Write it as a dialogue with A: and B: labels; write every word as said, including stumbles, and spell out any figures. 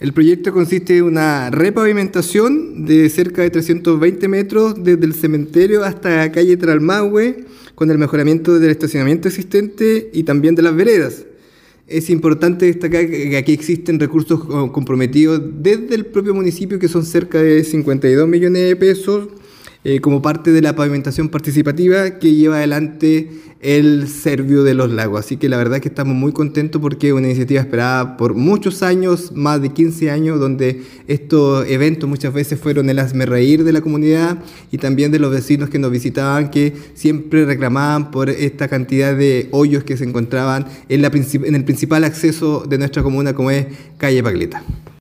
A: El proyecto consiste en una repavimentación de cerca de trescientos veinte metros desde el cementerio hasta calle Tralmahue, con el mejoramiento del estacionamiento existente y también de las veredas. Es importante destacar que aquí existen recursos comprometidos desde el propio municipio, que son cerca de cincuenta y dos millones de pesos, eh, como parte de la pavimentación participativa que lleva adelante el Servio de los Lagos. Así que la verdad es que estamos muy contentos porque es una iniciativa esperada por muchos años, más de quince años, donde estos eventos muchas veces fueron el hazmerreír de la comunidad y también de los vecinos que nos visitaban, que siempre reclamaban por esta cantidad de hoyos que se encontraban en, la, en el principal acceso de nuestra comuna, como es calle Pagleta.